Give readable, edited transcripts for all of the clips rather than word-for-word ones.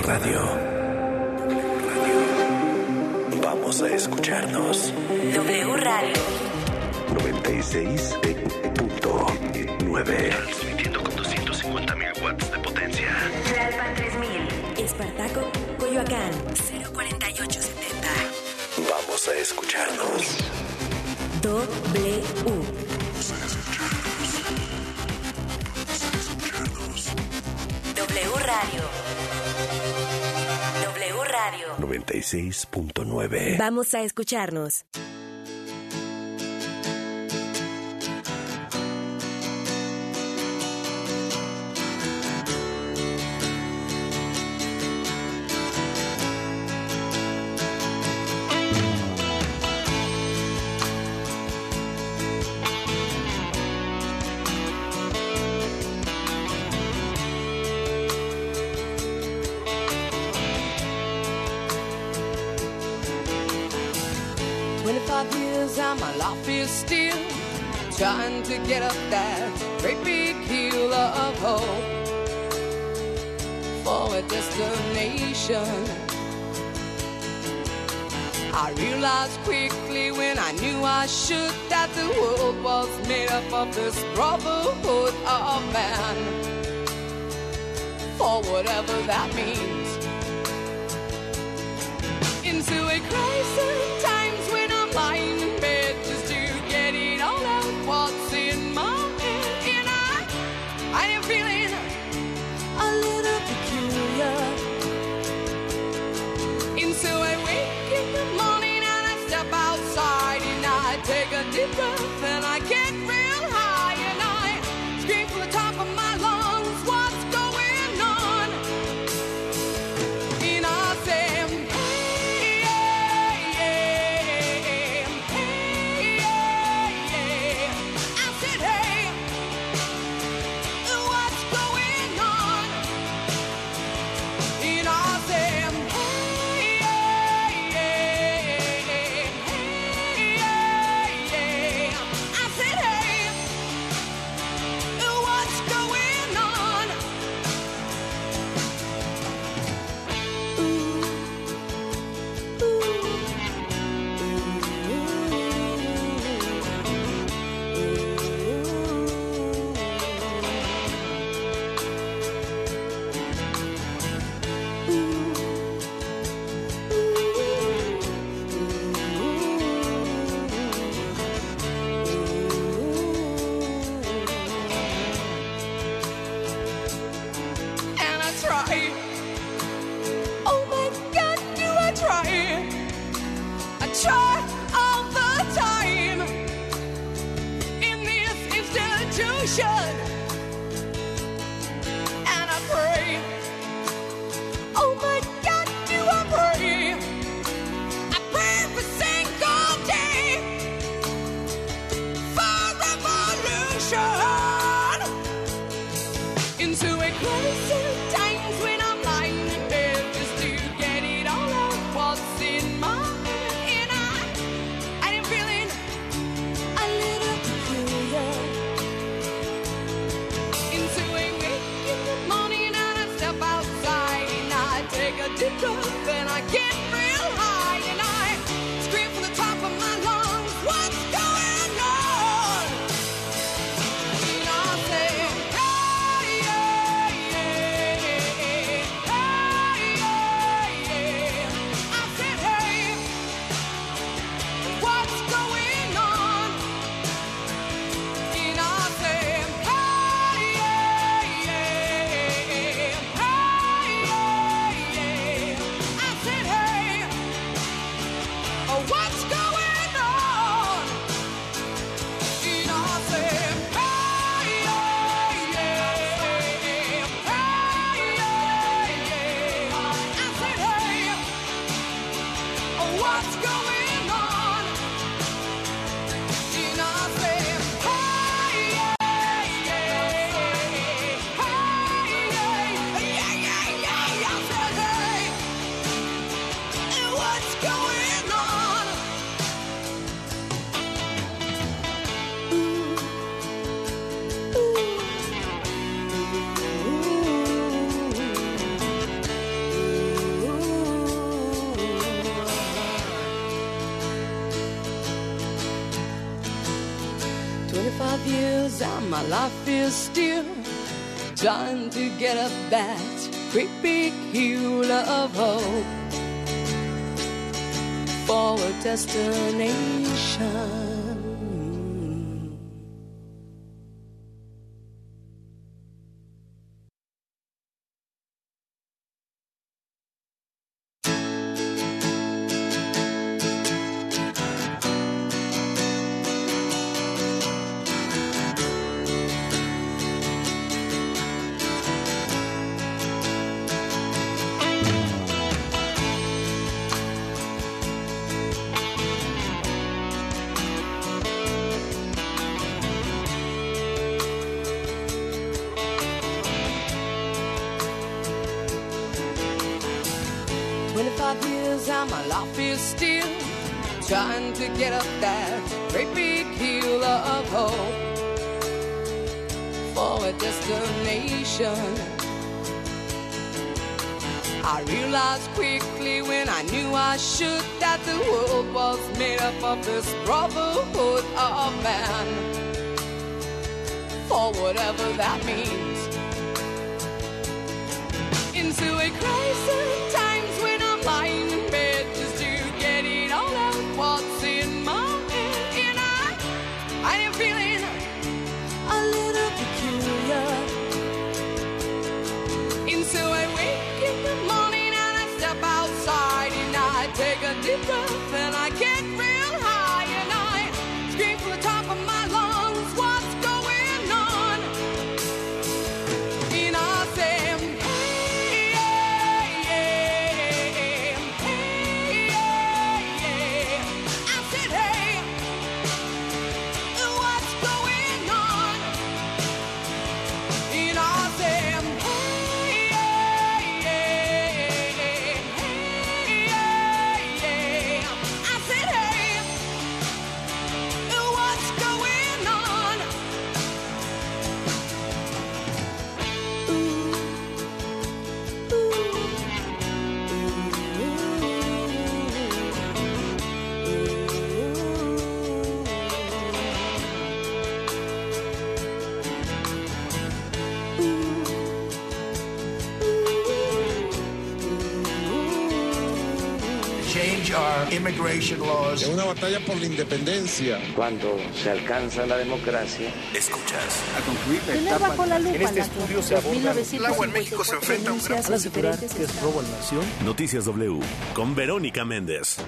Radio. Vamos a escucharnos. W Radio 96.9. Transmitiendo con 250.000 watts de potencia. Tlalpan 3000. Espartaco, Coyoacán 04870. Vamos a escucharnos. W. W Radio. W Radio 96.9. Vamos a escucharnos. My life is still trying to get up that great big hill of hope for a destination. I realized quickly when I knew I should that the world was made up of this brotherhood of man, for whatever that means. Into a crisis times when I'm lying in bed just to get it all out what's in my head. And I am feeling a little peculiar. And so I wake in the morning and I step outside and I take a deep breath and I get real high and I scream from the top of my lungs, what's going on? And I say, then I get real high and I scream from the top of my lungs, what's going on? And I say, hey, yeah, yeah, hey, yeah, yeah. I said, hey, what's going on? And I say, hey, yeah, yeah, hey, yeah, yeah. I years and my life is still trying to get up that great big hill of hope for a destination. 25 years and my life is still trying to get up that great big hill of hope for a destination. I realized quickly when I knew I should that the world was made up of this brotherhood of man, for whatever that means. Into a crisis times when I'm lying in bed just to get it all out what's in my head, and I am feeling a little peculiar. And so I wake in the morning and I step outside and I take a deep breath and I get real high and I scream from the top of my lungs, what's going on? And I say, hey, hey, hey, hey. I said, hey, what's going on? And I said, change our immigration laws. Es una batalla por la independencia. Cuando se alcanza la democracia, Escuchas. A concluir la Tener etapa. bajo la lupa En este las estudio se aborda 2.954 El agua en México se enfrenta a un gran denuncias en diferentes estados. la nación. Noticias W con Verónica Méndez.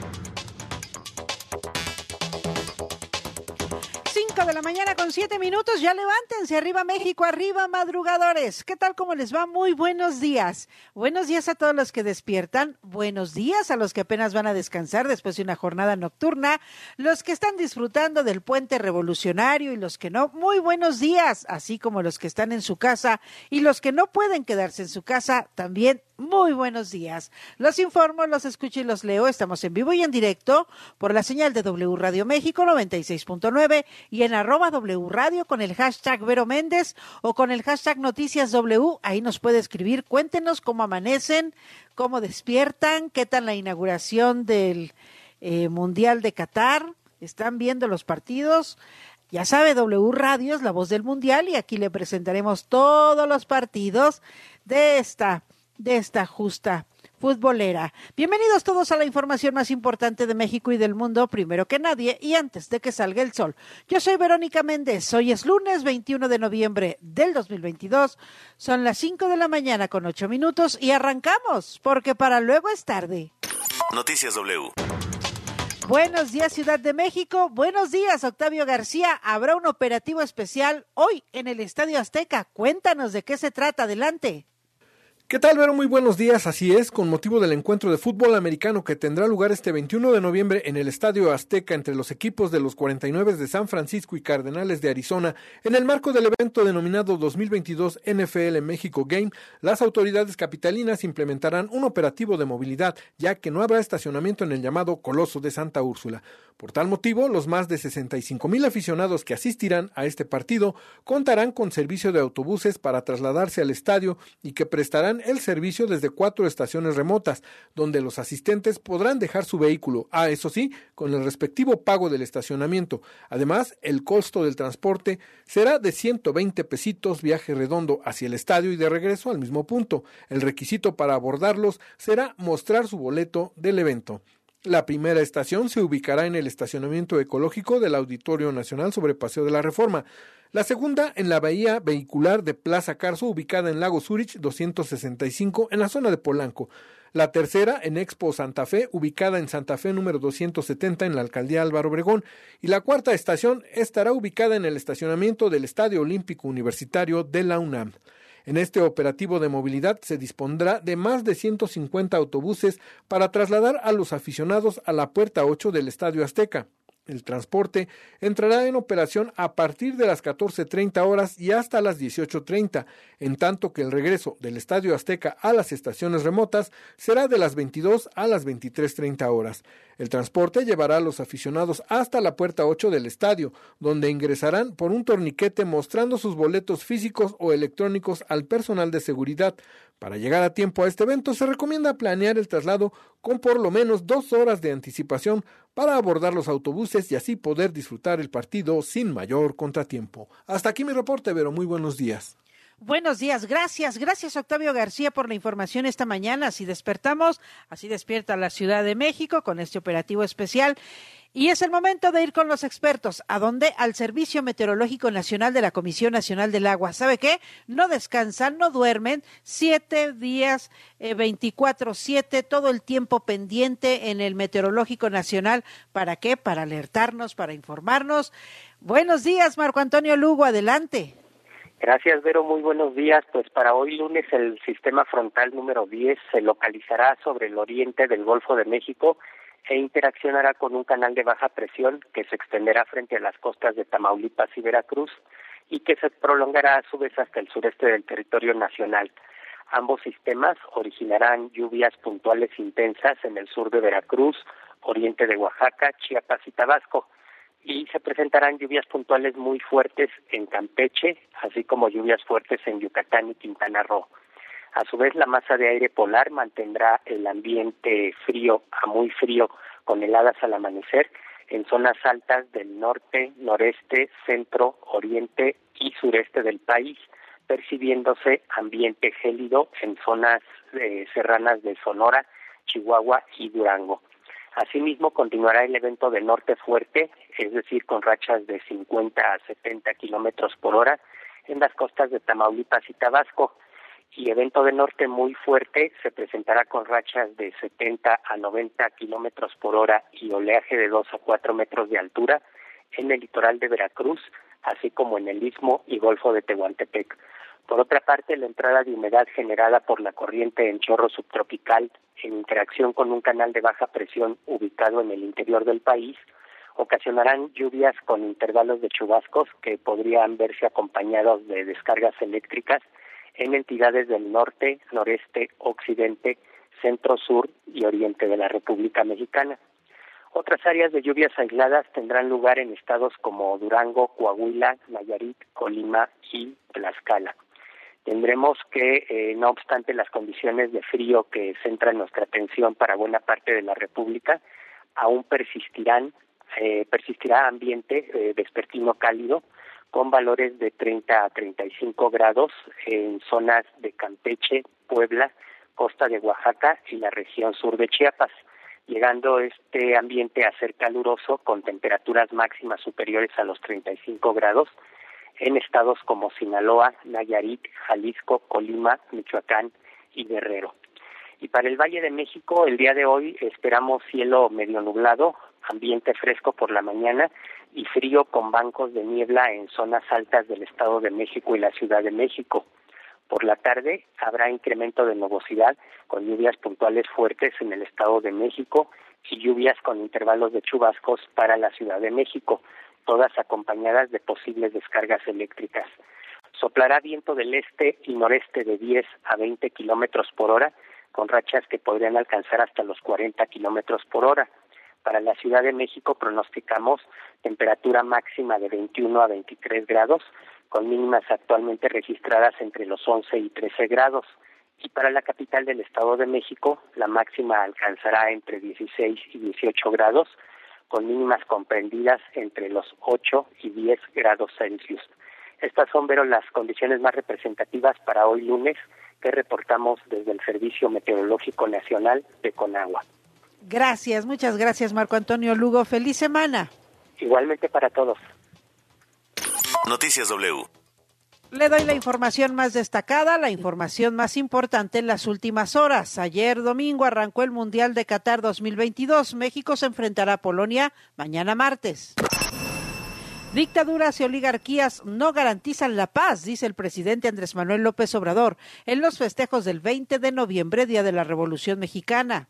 5 de la mañana con 7 minutos, ya levántense, arriba México, arriba madrugadores. ¿Qué tal, cómo les va? Muy buenos días. Buenos días a todos los que despiertan, buenos días a los que apenas van a descansar después de una jornada nocturna, los que están disfrutando del puente revolucionario y los que no, muy buenos días, así como los que están en su casa y los que no pueden quedarse en su casa, también muy buenos días. Los informo, los escucho y los leo. Estamos en vivo y en directo por la señal de W Radio México 96.9 y en @W Radio con el hashtag Vero Méndez o con el hashtag Noticias W. Ahí nos puede escribir. Cuéntenos cómo amanecen, cómo despiertan, qué tal la inauguración del Mundial de Qatar. ¿Están viendo los partidos? Ya sabe, W Radio es la voz del Mundial y aquí le presentaremos todos los partidos de esta justa futbolera. Bienvenidos todos a la información más importante de México y del mundo, primero que nadie y antes de que salga el sol. Yo soy Verónica Méndez, hoy es lunes 21 de noviembre del 2022, son las 5 de la mañana con 8 minutos y arrancamos, porque para luego es tarde. Noticias W. Buenos días, Ciudad de México. Buenos días, Octavio García. Habrá un operativo especial hoy en el Estadio Azteca. Cuéntanos de qué se trata. Adelante. ¿Qué tal, Vero? Muy buenos días. Así es, con motivo del encuentro de fútbol americano que tendrá lugar este 21 de noviembre en el Estadio Azteca entre los equipos de los 49 de San Francisco y Cardenales de Arizona, en el marco del evento denominado 2022 NFL México Game, las autoridades capitalinas implementarán un operativo de movilidad, ya que no habrá estacionamiento en el llamado Coloso de Santa Úrsula. Por tal motivo, los más de 65,000 aficionados que asistirán a este partido contarán con servicio de autobuses para trasladarse al estadio y que prestarán el servicio desde 4 estaciones remotas, donde los asistentes podrán dejar su vehículo, eso sí, con el respectivo pago del estacionamiento. Además, el costo del transporte será de 120 pesitos viaje redondo hacia el estadio y de regreso al mismo punto. El requisito para abordarlos será mostrar su boleto del evento. La primera estación se ubicará en el estacionamiento ecológico del Auditorio Nacional sobre Paseo de la Reforma. La segunda en la bahía vehicular de Plaza Carso, ubicada en Lago Zurich 265, en la zona de Polanco. La tercera en Expo Santa Fe, ubicada en Santa Fe número 270 en la Alcaldía Álvaro Obregón. Y la cuarta estación estará ubicada en el estacionamiento del Estadio Olímpico Universitario de la UNAM. En este operativo de movilidad se dispondrá de más de 150 autobuses para trasladar a los aficionados a la puerta 8 del Estadio Azteca. El transporte entrará en operación a partir de las 14:30 horas y hasta las 18:30, en tanto que el regreso del Estadio Azteca a las estaciones remotas será de las 22 a las 23:30 horas. El transporte llevará a los aficionados hasta la puerta 8 del estadio, donde ingresarán por un torniquete mostrando sus boletos físicos o electrónicos al personal de seguridad. Para llegar a tiempo a este evento se recomienda planear el traslado con por lo menos 2 horas de anticipación para abordar los autobuses y así poder disfrutar el partido sin mayor contratiempo. Hasta aquí mi reporte, Vero. Muy buenos días. Buenos días, gracias Octavio García por la información esta mañana. Así despertamos, así despierta la Ciudad de México con este operativo especial. Y es el momento de ir con los expertos. ¿A dónde? Al Servicio Meteorológico Nacional de la Comisión Nacional del Agua. ¿Sabe qué? No descansan, no duermen, 7 días, 24/7, todo el tiempo pendiente en el Meteorológico Nacional. ¿Para qué? Para alertarnos, para informarnos. Buenos días, Marco Antonio Lugo, adelante. Gracias, Vero. Muy buenos días. Pues para hoy lunes el sistema frontal número 10 se localizará sobre el oriente del Golfo de México e interaccionará con un canal de baja presión que se extenderá frente a las costas de Tamaulipas y Veracruz y que se prolongará a su vez hasta el sureste del territorio nacional. Ambos sistemas originarán lluvias puntuales intensas en el sur de Veracruz, oriente de Oaxaca, Chiapas y Tabasco. Y se presentarán lluvias puntuales muy fuertes en Campeche, así como lluvias fuertes en Yucatán y Quintana Roo. A su vez, la masa de aire polar mantendrá el ambiente frío a muy frío, con heladas al amanecer en zonas altas del norte, noreste, centro, oriente y sureste del país, percibiéndose ambiente gélido en zonas serranas de Sonora, Chihuahua y Durango. Asimismo, continuará el evento de norte fuerte, es decir, con rachas de 50 a 70 kilómetros por hora en las costas de Tamaulipas y Tabasco. Y evento de norte muy fuerte se presentará con rachas de 70 a 90 kilómetros por hora y oleaje de 2 a 4 metros de altura en el litoral de Veracruz, así como en el Istmo y Golfo de Tehuantepec. Por otra parte, la entrada de humedad generada por la corriente en chorro subtropical en interacción con un canal de baja presión ubicado en el interior del país ocasionarán lluvias con intervalos de chubascos que podrían verse acompañados de descargas eléctricas en entidades del norte, noreste, occidente, centro, sur y oriente de la República Mexicana. Otras áreas de lluvias aisladas tendrán lugar en estados como Durango, Coahuila, Nayarit, Colima y Tlaxcala. Tendremos que, no obstante las condiciones de frío que centran nuestra atención para buena parte de la República, aún persistirá ambiente vespertino cálido con valores de 30 a 35 grados en zonas de Campeche, Puebla, costa de Oaxaca y la región sur de Chiapas, llegando este ambiente a ser caluroso con temperaturas máximas superiores a los 35 grados en estados como Sinaloa, Nayarit, Jalisco, Colima, Michoacán y Guerrero. Y para el Valle de México, el día de hoy esperamos cielo medio nublado, ambiente fresco por la mañana y frío con bancos de niebla en zonas altas del Estado de México y la Ciudad de México. Por la tarde habrá incremento de nubosidad con lluvias puntuales fuertes en el Estado de México y lluvias con intervalos de chubascos para la Ciudad de México, todas acompañadas de posibles descargas eléctricas. Soplará viento del este y noreste de 10 a 20 kilómetros por hora, con rachas que podrían alcanzar hasta los 40 kilómetros por hora. Para la Ciudad de México pronosticamos temperatura máxima de 21 a 23 grados, con mínimas actualmente registradas entre los 11 y 13 grados. Y para la capital del Estado de México, la máxima alcanzará entre 16 y 18 grados, con mínimas comprendidas entre los 8 y 10 grados Celsius. Estas son, Vero, las condiciones más representativas para hoy lunes que reportamos desde el Servicio Meteorológico Nacional de Conagua. Gracias, muchas gracias, Marco Antonio Lugo. Feliz semana. Igualmente para todos. Noticias W. Le doy la información más destacada, la información más importante en las últimas horas. Ayer domingo arrancó el Mundial de Qatar 2022. México se enfrentará a Polonia mañana martes. Dictaduras y oligarquías no garantizan la paz, dice el presidente Andrés Manuel López Obrador en los festejos del 20 de noviembre, Día de la Revolución Mexicana.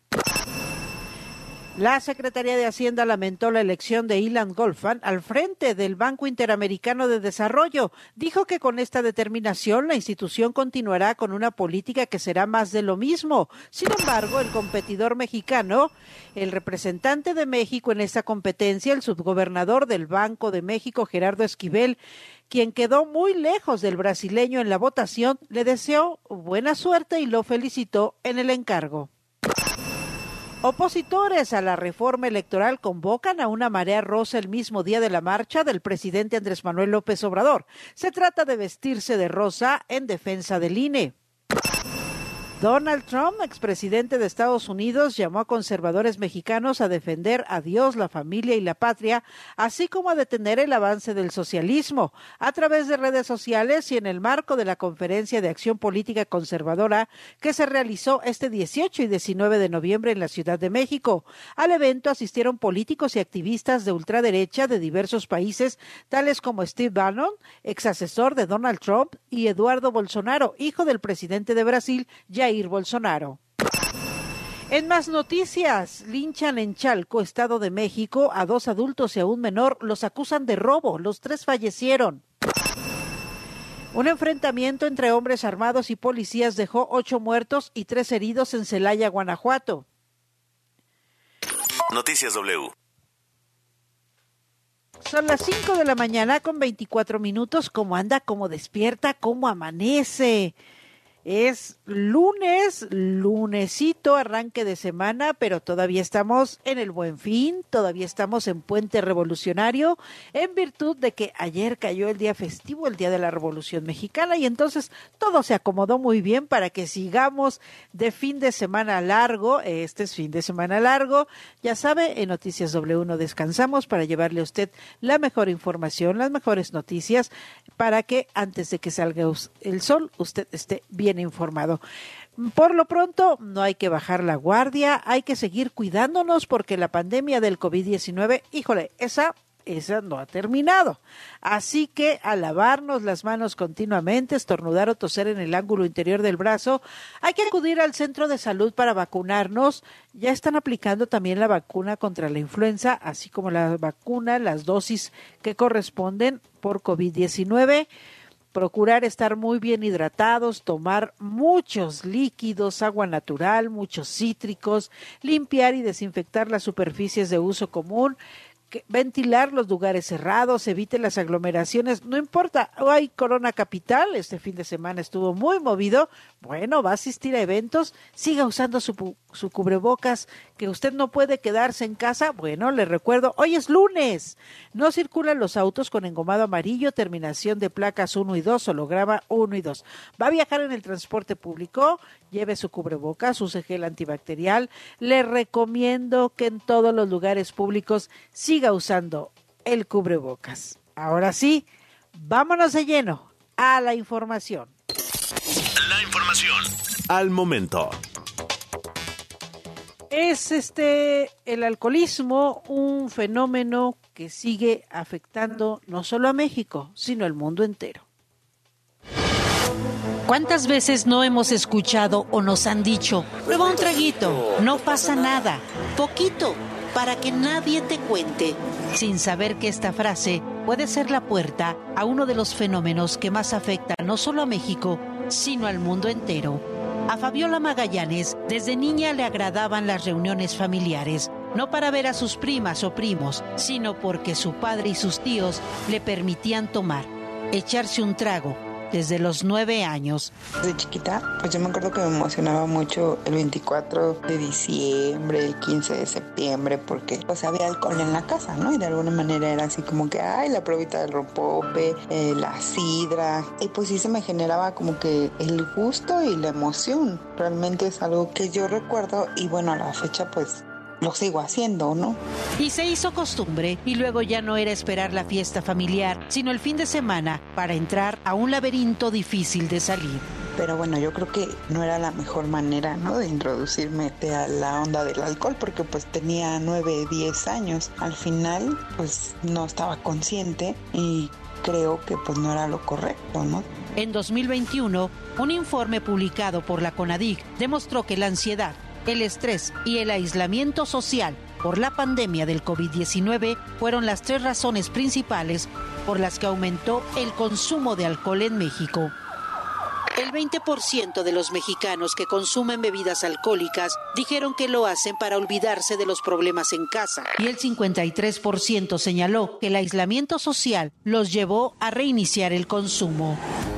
La Secretaría de Hacienda lamentó la elección de Ilan Goldfarb al frente del Banco Interamericano de Desarrollo. Dijo que con esta determinación la institución continuará con una política que será más de lo mismo. Sin embargo, el competidor mexicano, el representante de México en esta competencia, el subgobernador del Banco de México, Gerardo Esquivel, quien quedó muy lejos del brasileño en la votación, le deseó buena suerte y lo felicitó en el encargo. Opositores a la reforma electoral convocan a una marea rosa el mismo día de la marcha del presidente Andrés Manuel López Obrador. Se trata de vestirse de rosa en defensa del INE. Donald Trump, expresidente de Estados Unidos, llamó a conservadores mexicanos a defender a Dios, la familia y la patria, así como a detener el avance del socialismo. A través de redes sociales y en el marco de la Conferencia de Acción Política Conservadora que se realizó este 18 y 19 de noviembre en la Ciudad de México. Al evento asistieron políticos y activistas de ultraderecha de diversos países, tales como Steve Bannon, ex asesor de Donald Trump, y Eduardo Bolsonaro, hijo del presidente de Brasil, Jair Bolsonaro. En más noticias, linchan en Chalco, Estado de México, a 2 adultos y a un menor. Los acusan de robo. Los 3 fallecieron. Un enfrentamiento entre hombres armados y policías dejó 8 muertos y 3 heridos en Celaya, Guanajuato. Noticias W. Son las 5 de la mañana con 24 minutos. ¿Cómo anda? ¿Cómo despierta? ¿Cómo amanece? Es lunes, lunesito, arranque de semana, pero todavía estamos en el Buen Fin, todavía estamos en Puente Revolucionario, en virtud de que ayer cayó el día festivo, el Día de la Revolución Mexicana, y entonces todo se acomodó muy bien para que sigamos de fin de semana largo. Este es fin de semana largo, ya sabe, en Noticias W no descansamos para llevarle a usted la mejor información, las mejores noticias, para que antes de que salga el sol, usted esté bien informado. Por lo pronto, no hay que bajar la guardia, hay que seguir cuidándonos porque la pandemia del COVID-19, híjole, esa no ha terminado. Así que a lavarnos las manos continuamente, estornudar o toser en el ángulo interior del brazo. Hay que acudir al centro de salud para vacunarnos. Ya están aplicando también la vacuna contra la influenza, así como la vacuna, las dosis que corresponden por COVID-19. Procurar estar muy bien hidratados, tomar muchos líquidos, agua natural, muchos cítricos, limpiar y desinfectar las superficies de uso común, ventilar los lugares cerrados, evite las aglomeraciones, no importa, hay Corona Capital, este fin de semana estuvo muy movido, bueno, va a asistir a eventos, siga usando su cubrebocas, que usted no puede quedarse en casa, bueno, le recuerdo, hoy es lunes, no circulan los autos con engomado amarillo, terminación de placas 1 y 2, holograma 1 y 2, va a viajar en el transporte público, lleve su cubrebocas, use gel antibacterial, le recomiendo que en todos los lugares públicos siga usando el cubrebocas. Ahora sí, vámonos de lleno a la información. La información al momento. Es el alcoholismo un fenómeno que sigue afectando no solo a México, sino al mundo entero. ¿Cuántas veces no hemos escuchado o nos han dicho, prueba un traguito, no pasa nada, poquito, para que nadie te cuente, sin saber que esta frase puede ser la puerta a uno de los fenómenos que más afecta no solo a México, sino al mundo entero? A Fabiola Magallanes, desde niña le agradaban las reuniones familiares, no para ver a sus primas o primos, sino porque su padre y sus tíos le permitían tomar, echarse un trago desde los 9 años. Desde chiquita, pues yo me acuerdo que me emocionaba mucho el 24 de diciembre, el 15 de septiembre, porque pues había alcohol en la casa, ¿no? Y de alguna manera era así como que, ay, la probita del rompope, la sidra, y pues sí se me generaba como que el gusto y la emoción. Realmente es algo que yo recuerdo y bueno, a la fecha pues lo sigo haciendo, ¿no? Y se hizo costumbre, y luego ya no era esperar la fiesta familiar, sino el fin de semana para entrar a un laberinto difícil de salir. Pero bueno, yo creo que no era la mejor manera, ¿no?, de introducirme a la onda del alcohol, porque pues tenía 9, 10 años. Al final, pues no estaba consciente y creo que pues no era lo correcto, ¿no? En 2021, un informe publicado por la CONADIC demostró que la ansiedad, el estrés y el aislamiento social por la pandemia del COVID-19 fueron las 3 razones principales por las que aumentó el consumo de alcohol en México. El 20% de los mexicanos que consumen bebidas alcohólicas dijeron que lo hacen para olvidarse de los problemas en casa, y el 53% señaló que el aislamiento social los llevó a reiniciar el consumo.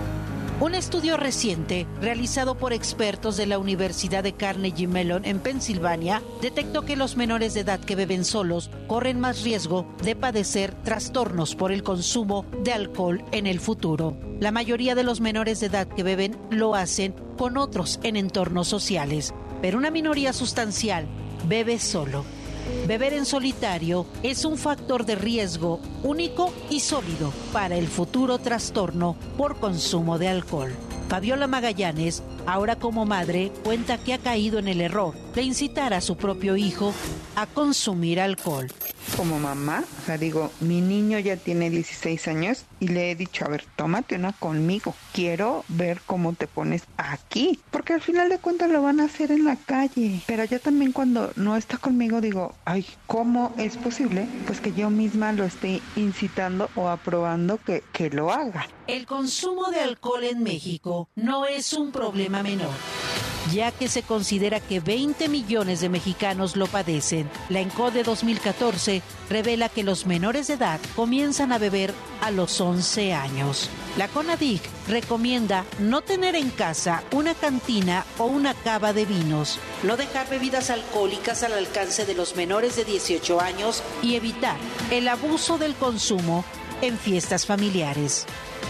Un estudio reciente, realizado por expertos de la Universidad de Carnegie Mellon en Pensilvania, detectó que los menores de edad que beben solos corren más riesgo de padecer trastornos por el consumo de alcohol en el futuro. La mayoría de los menores de edad que beben lo hacen con otros en entornos sociales, pero una minoría sustancial bebe solo. Beber en solitario es un factor de riesgo único y sólido para el futuro trastorno por consumo de alcohol. Fabiola Magallanes, ahora como madre, cuenta que ha caído en el error de incitar a su propio hijo a consumir alcohol. Como mamá, o sea, digo, mi niño ya tiene 16 años y le he dicho, a ver, tómate una conmigo. Quiero ver cómo te pones aquí, porque al final de cuentas lo van a hacer en la calle. Pero yo también cuando no está conmigo digo, ay, ¿cómo es posible? Pues que yo misma lo esté incitando o aprobando que lo haga. El consumo de alcohol en México no es un problema menor, ya que se considera que 20 millones de mexicanos lo padecen. La ENCODE 2014 revela que los menores de edad comienzan a beber a los 11 años. La CONADIC recomienda no tener en casa una cantina o una cava de vinos, no dejar bebidas alcohólicas al alcance de los menores de 18 años y evitar el abuso del consumo en fiestas familiares.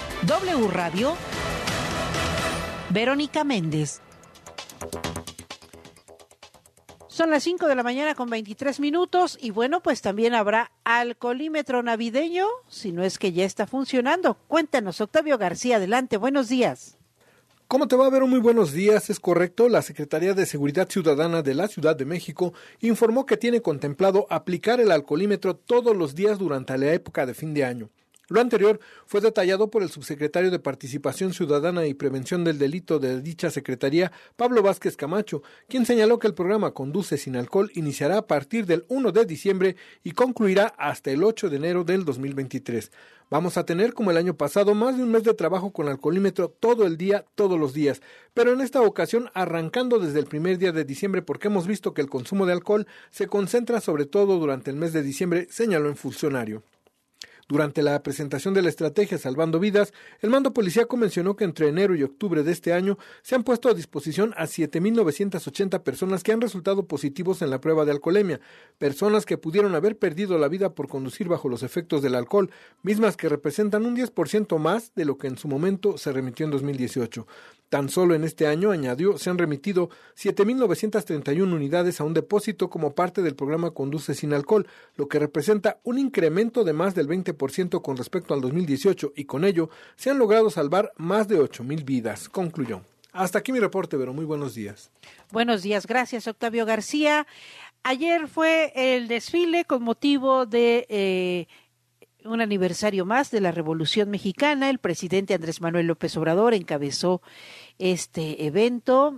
W Radio, Verónica Méndez. Son las 5 de la mañana con 23 minutos y bueno, pues también habrá alcoholímetro navideño, si no es que ya está funcionando. Cuéntanos, Octavio García, adelante, buenos días. ¿Cómo te va, Vero? Muy buenos días. Es correcto, la Secretaría de Seguridad Ciudadana de la Ciudad de México informó que tiene contemplado aplicar el alcoholímetro todos los días durante la época de fin de año. Lo anterior fue detallado por el subsecretario de Participación Ciudadana y Prevención del Delito de dicha secretaría, Pablo Vázquez Camacho, quien señaló que el programa Conduce sin Alcohol iniciará a partir del 1 de diciembre y concluirá hasta el 8 de enero del 2023. Vamos a tener, como el año pasado, más de un mes de trabajo con alcoholímetro todo el día, todos los días, pero en esta ocasión arrancando desde el primer día de diciembre porque hemos visto que el consumo de alcohol se concentra sobre todo durante el mes de diciembre, señaló el funcionario. Durante la presentación de la estrategia Salvando Vidas, el mando policíaco mencionó que entre enero y octubre de este año se han puesto a disposición a 7,980 personas que han resultado positivos en la prueba de alcoholemia, personas que pudieron haber perdido la vida por conducir bajo los efectos del alcohol, mismas que representan un 10% más de lo que en su momento se remitió en 2018. Tan solo en este año, añadió, se han remitido 7,931 unidades a un depósito como parte del programa Conduce sin Alcohol, lo que representa un incremento de más del 20% con respecto al 2018 y con ello se han logrado salvar más de 8,000 vidas, concluyó. Hasta aquí mi reporte, Vero. Muy buenos días. Buenos días, gracias, Octavio García. Ayer fue el desfile con motivo de un aniversario más de la Revolución Mexicana. El presidente Andrés Manuel López Obrador encabezó este evento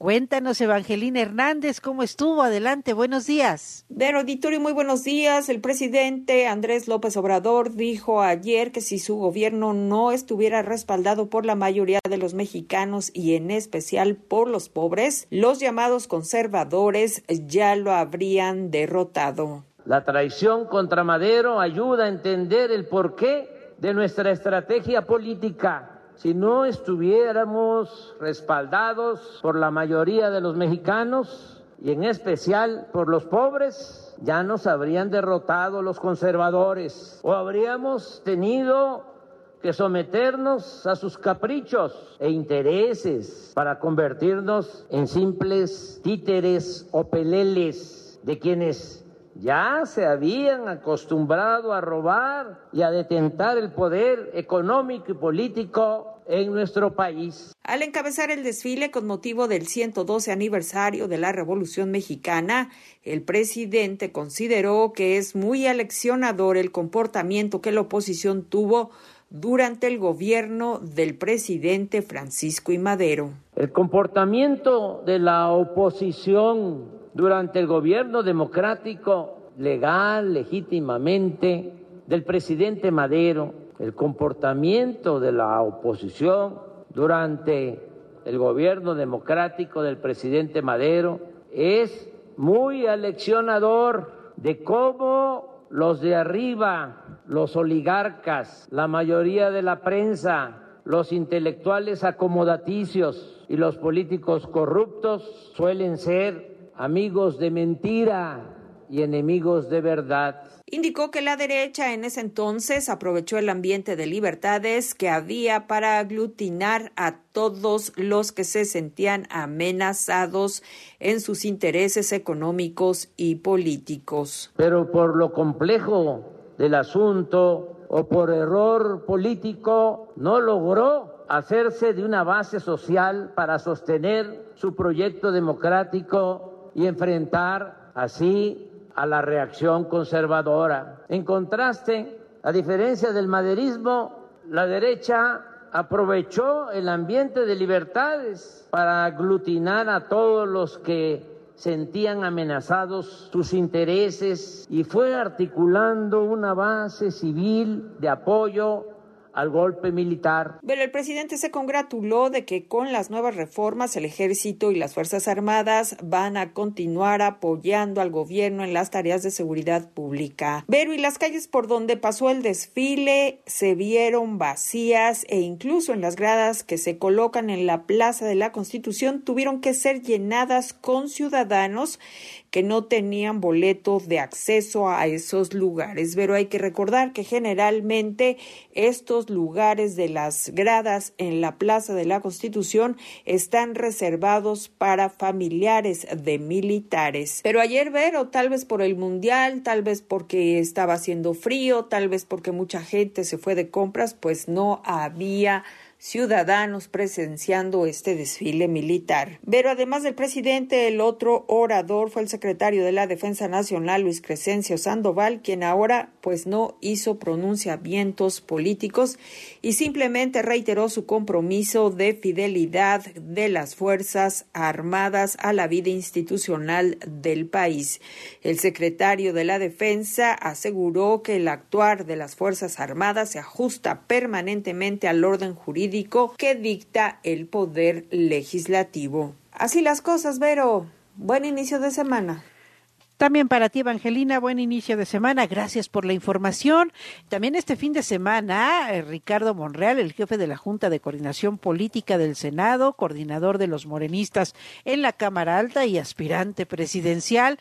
Cuéntanos, Evangelina Hernández, ¿cómo estuvo? Adelante, buenos días. Del auditorio, muy buenos días. El presidente Andrés López Obrador dijo ayer que si su gobierno no estuviera respaldado por la mayoría de los mexicanos y en especial por los pobres, los llamados conservadores ya lo habrían derrotado. La traición contra Madero ayuda a entender el porqué de nuestra estrategia política. Si no estuviéramos respaldados por la mayoría de los mexicanos y en especial por los pobres, ya nos habrían derrotado los conservadores o habríamos tenido que someternos a sus caprichos e intereses para convertirnos en simples títeres o peleles de quienes ya se habían acostumbrado a robar y a detentar el poder económico y político en nuestro país. Al encabezar el desfile con motivo del 112 aniversario de la Revolución Mexicana, el presidente consideró que es muy aleccionador el comportamiento que la oposición tuvo durante el gobierno del presidente Francisco I. Madero. El comportamiento de la oposición durante el gobierno democrático, legal, legítimamente, del presidente Madero, el comportamiento de la oposición durante el gobierno democrático del presidente Madero es muy aleccionador de cómo los de arriba, los oligarcas, la mayoría de la prensa, los intelectuales acomodaticios y los políticos corruptos suelen ser amigos de mentira y enemigos de verdad. Indicó que la derecha en ese entonces aprovechó el ambiente de libertades que había para aglutinar a todos los que se sentían amenazados en sus intereses económicos y políticos. Pero por lo complejo del asunto o por error político no logró hacerse de una base social para sostener su proyecto democrático y enfrentar así a la reacción conservadora. En contraste, a diferencia del maderismo, la derecha aprovechó el ambiente de libertades para aglutinar a todos los que sentían amenazados sus intereses y fue articulando una base civil de apoyo al golpe militar. Pero el presidente se congratuló de que con las nuevas reformas el Ejército y las Fuerzas Armadas van a continuar apoyando al gobierno en las tareas de seguridad pública. Pero y las calles por donde pasó el desfile se vieron vacías e incluso en las gradas que se colocan en la Plaza de la Constitución tuvieron que ser llenadas con ciudadanos que no tenían boleto de acceso a esos lugares. Pero hay que recordar que generalmente estos lugares de las gradas en la Plaza de la Constitución están reservados para familiares de militares. Pero ayer, Vero, tal vez por el Mundial, tal vez porque estaba haciendo frío, tal vez porque mucha gente se fue de compras, pues no había ciudadanos presenciando este desfile militar. Pero además del presidente, el otro orador fue el secretario de la Defensa Nacional, Luis Crescencio Sandoval, quien ahora pues no hizo pronunciamientos políticos y simplemente reiteró su compromiso de fidelidad de las Fuerzas Armadas a la vida institucional del país. El secretario de la Defensa aseguró que el actuar de las Fuerzas Armadas se ajusta permanentemente al orden jurídico que dicta el poder legislativo. Así las cosas, Vero. Buen inicio de semana. También para ti, Evangelina, buen inicio de semana. Gracias por la información. También este fin de semana, Ricardo Monreal, el jefe de la Junta de Coordinación Política del Senado, coordinador de los morenistas en la Cámara Alta y aspirante presidencial,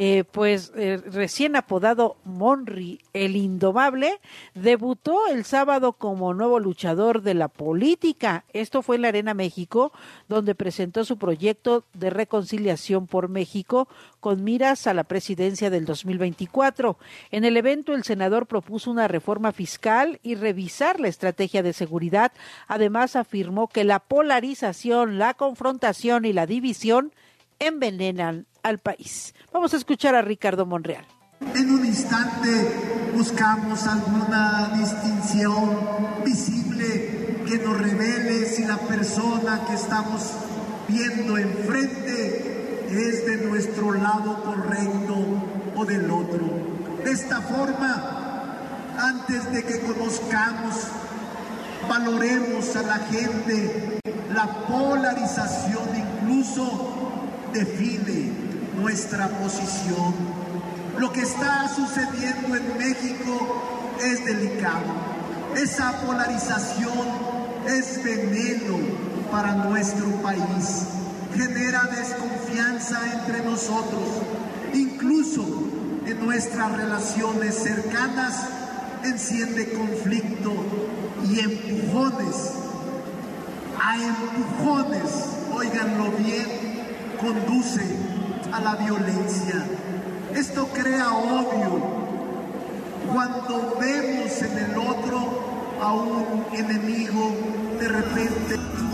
recién apodado Monri, el Indomable, debutó el sábado como nuevo luchador de la política. Esto fue en la Arena México, donde presentó su proyecto de reconciliación por México con miras a la presidencia del 2024. En el evento, el senador propuso una reforma fiscal y revisar la estrategia de seguridad. Además, afirmó que la polarización, la confrontación y la división envenenan al país. Vamos a escuchar a Ricardo Monreal. En un instante buscamos alguna distinción visible que nos revele si la persona que estamos viendo enfrente es de nuestro lado correcto o del otro. De esta forma, antes de que conozcamos, valoremos a la gente, la polarización incluso define nuestra posición. Lo que está sucediendo en México es delicado. Esa polarización es veneno para nuestro país. Genera desconfianza entre nosotros. Incluso en nuestras relaciones cercanas enciende conflicto y empujones. A empujones, óiganlo bien, conduce a la violencia. Esto crea odio cuando vemos en el otro a un enemigo de repente.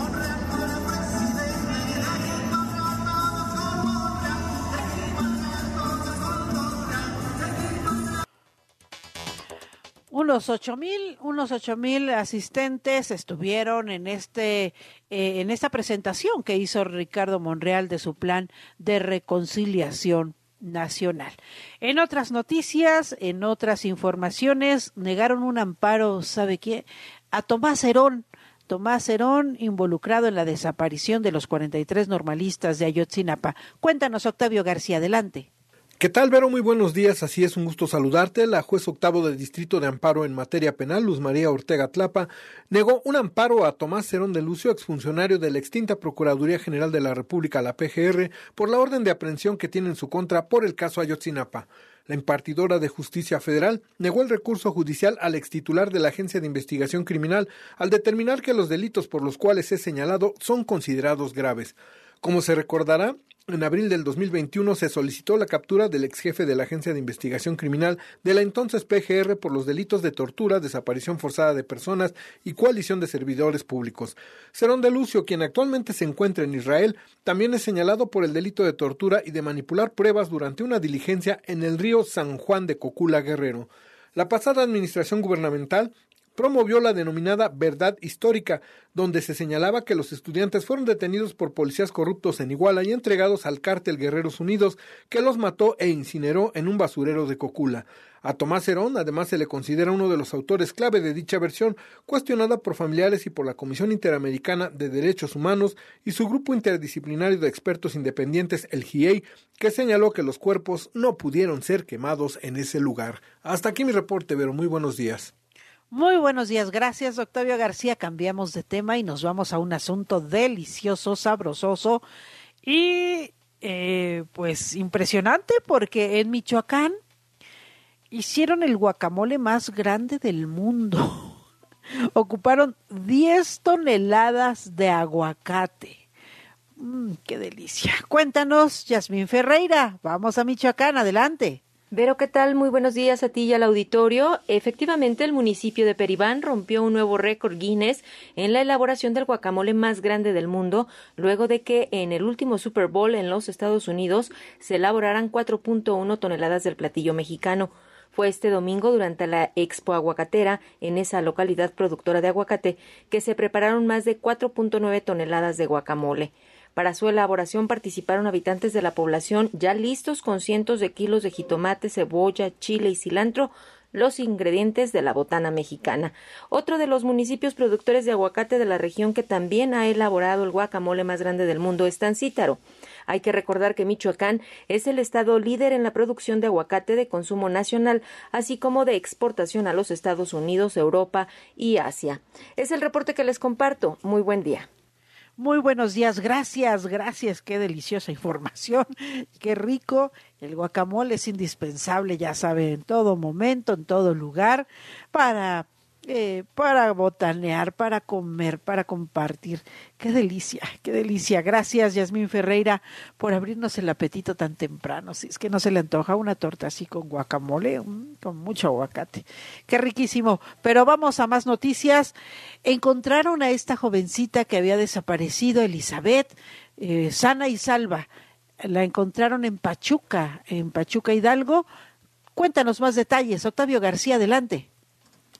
Unos 8,000 asistentes estuvieron en esta presentación que hizo Ricardo Monreal de su plan de reconciliación nacional. En otras noticias, en otras informaciones, negaron un amparo, ¿sabe quién? A Tomás Herón. Tomás Herón, involucrado en la desaparición de los 43 normalistas de Ayotzinapa. Cuéntanos, Octavio García, adelante. ¿Qué tal, Vero? Muy buenos días, así es, un gusto saludarte. La juez octavo del Distrito de Amparo en materia penal, Luz María Ortega Tlapa, negó un amparo a Tomás Herón de Lucio, exfuncionario de la extinta Procuraduría General de la República, la PGR, por la orden de aprehensión que tiene en su contra por el caso Ayotzinapa. La impartidora de Justicia Federal negó el recurso judicial al extitular de la Agencia de Investigación Criminal al determinar que los delitos por los cuales es señalado son considerados graves. Como se recordará, en abril del 2021 se solicitó la captura del exjefe de la Agencia de Investigación Criminal de la entonces PGR por los delitos de tortura, desaparición forzada de personas y coalición de servidores públicos. Herón de Lucio, quien actualmente se encuentra en Israel, también es señalado por el delito de tortura y de manipular pruebas durante una diligencia en el río San Juan de Cocula, Guerrero. La pasada administración gubernamental promovió la denominada verdad histórica, donde se señalaba que los estudiantes fueron detenidos por policías corruptos en Iguala y entregados al cártel Guerreros Unidos, que los mató e incineró en un basurero de Cocula. A Tomás Herón, además, se le considera uno de los autores clave de dicha versión, cuestionada por familiares y por la Comisión Interamericana de Derechos Humanos y su grupo interdisciplinario de expertos independientes, el GIEI, que señaló que los cuerpos no pudieron ser quemados en ese lugar. Hasta aquí mi reporte, Vero. Muy buenos días. Muy buenos días, gracias Octavio García. Cambiamos de tema y nos vamos a un asunto delicioso, sabrososo y pues impresionante, porque en Michoacán hicieron el guacamole más grande del mundo. Ocuparon 10 toneladas de aguacate. ¡Qué delicia! Cuéntanos, Yasmín Ferreira. Vamos a Michoacán, adelante. Vero, ¿qué tal? Muy buenos días a ti y al auditorio. Efectivamente, el municipio de Peribán rompió un nuevo récord Guinness en la elaboración del guacamole más grande del mundo, luego de que en el último Super Bowl en los Estados Unidos se elaboraran 4.1 toneladas del platillo mexicano. Fue este domingo durante la Expo Aguacatera en esa localidad productora de aguacate que se prepararon más de 4.9 toneladas de guacamole. Para su elaboración participaron habitantes de la población ya listos con cientos de kilos de jitomate, cebolla, chile y cilantro, los ingredientes de la botana mexicana. Otro de los municipios productores de aguacate de la región que también ha elaborado el guacamole más grande del mundo es Tancítaro. Hay que recordar que Michoacán es el estado líder en la producción de aguacate de consumo nacional, así como de exportación a los Estados Unidos, Europa y Asia. Es el reporte que les comparto. Muy buen día. Muy buenos días, gracias, qué deliciosa información, qué rico. El guacamole es indispensable, ya saben, en todo momento, en todo lugar, para botanear, para comer, para compartir. Qué delicia. Gracias, Yasmín Ferreira, por abrirnos el apetito tan temprano. Si es que no se le antoja una torta así con guacamole, con mucho aguacate. Qué riquísimo. Pero vamos a más noticias. Encontraron a esta jovencita que había desaparecido, Elizabeth, sana y salva. La encontraron en Pachuca Hidalgo. Cuéntanos más detalles. Octavio García, adelante.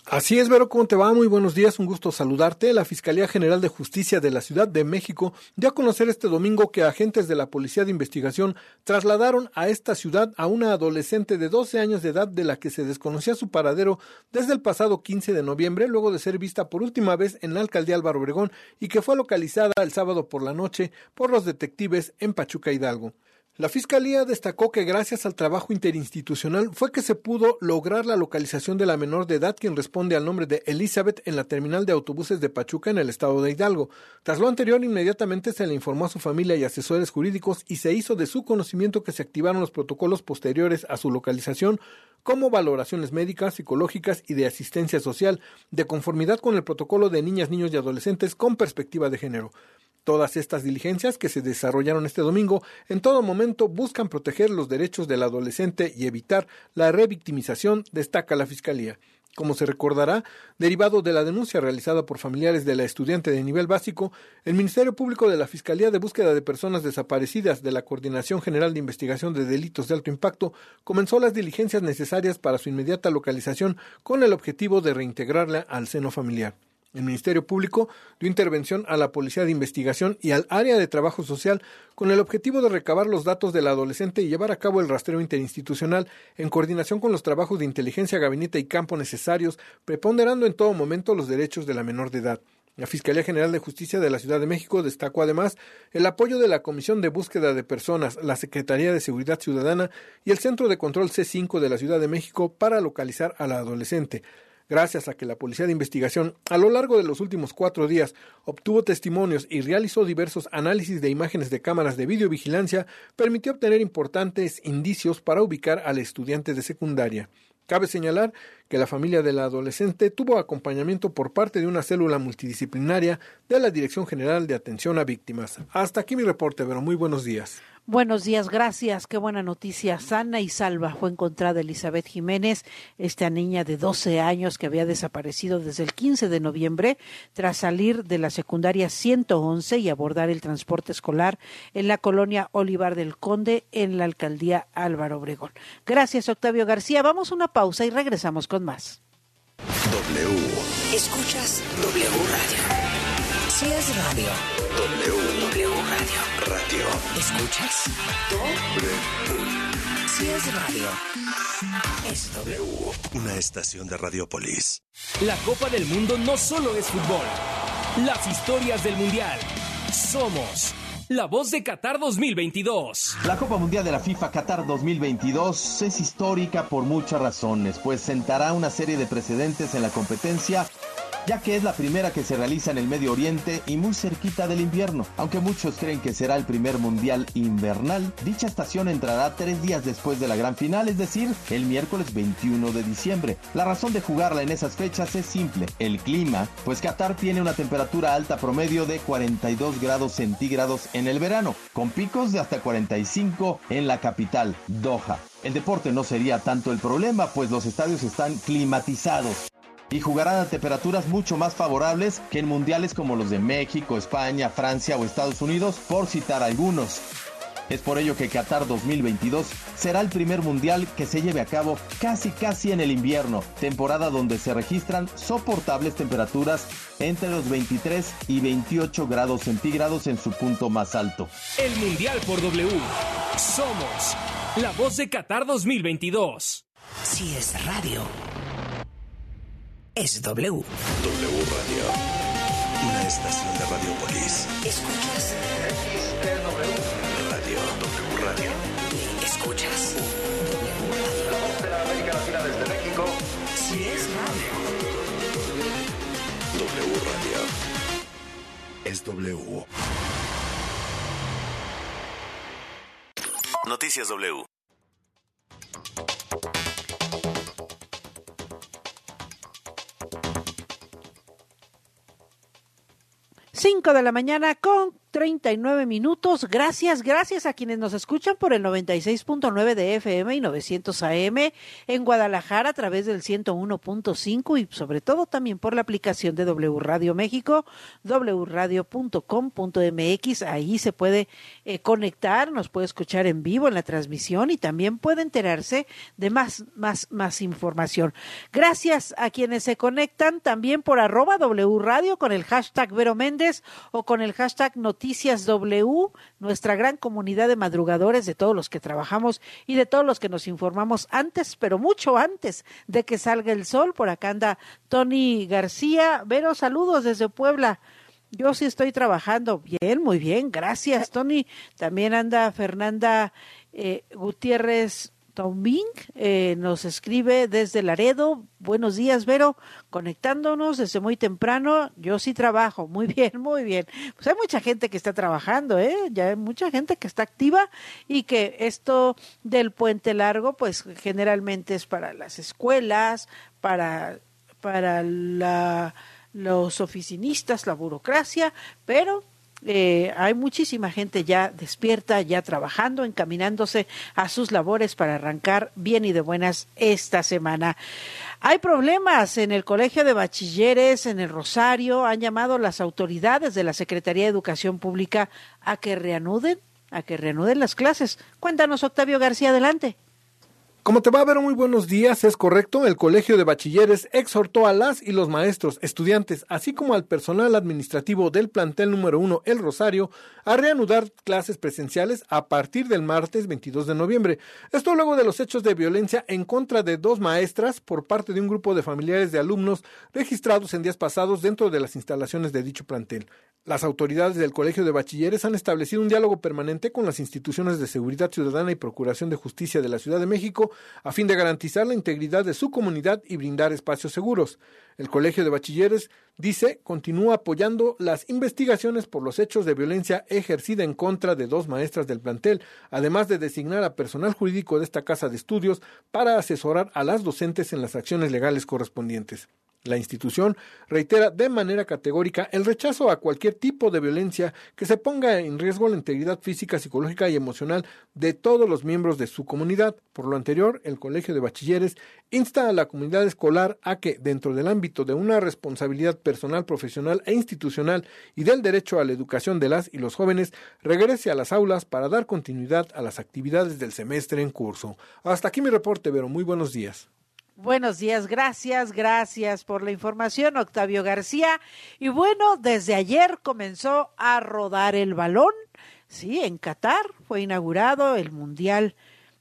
Así es, Vero, ¿cómo te va? Muy buenos días, un gusto saludarte. La Fiscalía General de Justicia de la Ciudad de México dio a conocer este domingo que agentes de la Policía de Investigación trasladaron a esta ciudad a una adolescente de 12 años de edad de la que se desconocía su paradero desde el pasado 15 de noviembre, luego de ser vista por última vez en la alcaldía Álvaro Obregón y que fue localizada el sábado por la noche por los detectives en Pachuca, Hidalgo. La Fiscalía destacó que gracias al trabajo interinstitucional fue que se pudo lograr la localización de la menor de edad, quien responde al nombre de Elizabeth, en la terminal de autobuses de Pachuca, en el estado de Hidalgo. Tras lo anterior, inmediatamente se le informó a su familia y asesores jurídicos y se hizo de su conocimiento que se activaron los protocolos posteriores a su localización, como valoraciones médicas, psicológicas y de asistencia social, de conformidad con el protocolo de niñas, niños y adolescentes con perspectiva de género. Todas estas diligencias que se desarrollaron este domingo en todo momento buscan proteger los derechos del adolescente y evitar la revictimización, destaca la Fiscalía. Como se recordará, derivado de la denuncia realizada por familiares de la estudiante de nivel básico, el Ministerio Público de la Fiscalía de Búsqueda de Personas Desaparecidas de la Coordinación General de Investigación de Delitos de Alto Impacto comenzó las diligencias necesarias para su inmediata localización con el objetivo de reintegrarla al seno familiar. El Ministerio Público dio intervención a la Policía de Investigación y al Área de Trabajo Social con el objetivo de recabar los datos del adolescente y llevar a cabo el rastreo interinstitucional en coordinación con los trabajos de inteligencia, gabinete y campo necesarios, preponderando en todo momento los derechos de la menor de edad. La Fiscalía General de Justicia de la Ciudad de México destacó además el apoyo de la Comisión de Búsqueda de Personas, la Secretaría de Seguridad Ciudadana y el Centro de Control C5 de la Ciudad de México para localizar a la adolescente. Gracias a que la Policía de Investigación, a lo largo de los últimos 4 días, obtuvo testimonios y realizó diversos análisis de imágenes de cámaras de videovigilancia, permitió obtener importantes indicios para ubicar al estudiante de secundaria. Cabe señalar que la familia de la adolescente tuvo acompañamiento por parte de una célula multidisciplinaria de la Dirección General de Atención a Víctimas. Hasta aquí mi reporte, Vero. Muy buenos días. Buenos días, gracias. Qué buena noticia. Sana y salva fue encontrada Elizabeth Jiménez, esta niña de 12 años que había desaparecido desde el 15 de noviembre tras salir de la secundaria 111 y abordar el transporte escolar en la colonia Olivar del Conde en la alcaldía Álvaro Obregón. Gracias, Octavio García. Vamos a una pausa y regresamos con más. W. Escuchas W Radio. Si es radio. W Radio. Radio. ¿Escuchas? W. Si es radio. Es W. Una estación de Radiopolis. La Copa del Mundo no solo es fútbol. Las historias del Mundial. Somos la voz de Qatar 2022. La Copa Mundial de la FIFA Qatar 2022 es histórica por muchas razones, pues sentará una serie de precedentes en la competencia, ya que es la primera que se realiza en el Medio Oriente y muy cerquita del invierno. Aunque muchos creen que será el primer mundial invernal, dicha estación entrará 3 días después de la gran final, es decir, el miércoles 21 de diciembre. La razón de jugarla en esas fechas es simple, el clima, pues Qatar tiene una temperatura alta promedio de 42 grados centígrados en el verano, con picos de hasta 45 en la capital, Doha. El deporte no sería tanto el problema, pues los estadios están climatizados y jugarán a temperaturas mucho más favorables que en mundiales como los de México, España, Francia o Estados Unidos, por citar algunos. Es por ello que Qatar 2022 será el primer mundial que se lleve a cabo casi en el invierno, temporada donde se registran soportables temperaturas entre los 23 y 28 grados centígrados en su punto más alto. El Mundial por W. Somos la voz de Qatar 2022. Si es radio. Es W. W Radio. Una estación de Radiopolis. ¿Escuchas? Radio. W Radio. ¿Escuchas? La voz de la América Latina desde México. Si es radio. W Radio. Es W. Noticias W. Cinco de la mañana con 39 minutos. Gracias a quienes nos escuchan por el 96.9 de FM y 900 AM en Guadalajara a través del 101.5 y sobre todo también por la aplicación de W Radio México, wradio.com.mx. Ahí se puede conectar, nos puede escuchar en vivo en la transmisión y también puede enterarse de más información. Gracias a quienes se conectan también por @W Radio con el hashtag Vero Méndez o con el hashtag Noticias W, nuestra gran comunidad de madrugadores, de todos los que trabajamos y de todos los que nos informamos antes, pero mucho antes de que salga el sol. Por acá anda Tony García. Vero, saludos desde Puebla. Yo sí estoy trabajando bien, muy bien, gracias, Tony. También anda Fernanda Gutiérrez Tombing, nos escribe desde Laredo. Buenos días, Vero, conectándonos desde muy temprano. Yo sí trabajo, muy bien, muy bien. Pues hay mucha gente que está trabajando, ya hay mucha gente que está activa y que esto del puente largo, pues generalmente es para las escuelas, para los oficinistas, la burocracia, pero hay muchísima gente ya despierta, ya trabajando, encaminándose a sus labores para arrancar bien y de buenas esta semana. Hay problemas en el Colegio de Bachilleres, en el Rosario. Han llamado las autoridades de la Secretaría de Educación Pública a que reanuden las clases. Cuéntanos, Octavio García, adelante. ¿Cómo te va, Vero? Muy buenos días. Es correcto, el Colegio de Bachilleres exhortó a las y los maestros, estudiantes, así como al personal administrativo del plantel número 1, El Rosario, a reanudar clases presenciales a partir del martes 22 de noviembre. Esto luego de los hechos de violencia en contra de 2 maestras por parte de un grupo de familiares de alumnos registrados en días pasados dentro de las instalaciones de dicho plantel. Las autoridades del Colegio de Bachilleres han establecido un diálogo permanente con las instituciones de seguridad ciudadana y procuración de justicia de la Ciudad de México a fin de garantizar la integridad de su comunidad y brindar espacios seguros. El Colegio de Bachilleres, dice, continúa apoyando las investigaciones por los hechos de violencia ejercida en contra de 2 maestras del plantel, además de designar a personal jurídico de esta casa de estudios para asesorar a las docentes en las acciones legales correspondientes. La institución reitera de manera categórica el rechazo a cualquier tipo de violencia que se ponga en riesgo la integridad física, psicológica y emocional de todos los miembros de su comunidad. Por lo anterior, el Colegio de Bachilleres insta a la comunidad escolar a que, dentro del ámbito de una responsabilidad personal, profesional e institucional y del derecho a la educación de las y los jóvenes, regrese a las aulas para dar continuidad a las actividades del semestre en curso. Hasta aquí mi reporte, Vero. Muy buenos días. Buenos días, gracias por la información, Octavio García. Y bueno, desde ayer comenzó a rodar el balón. Sí, en Qatar fue inaugurado el Mundial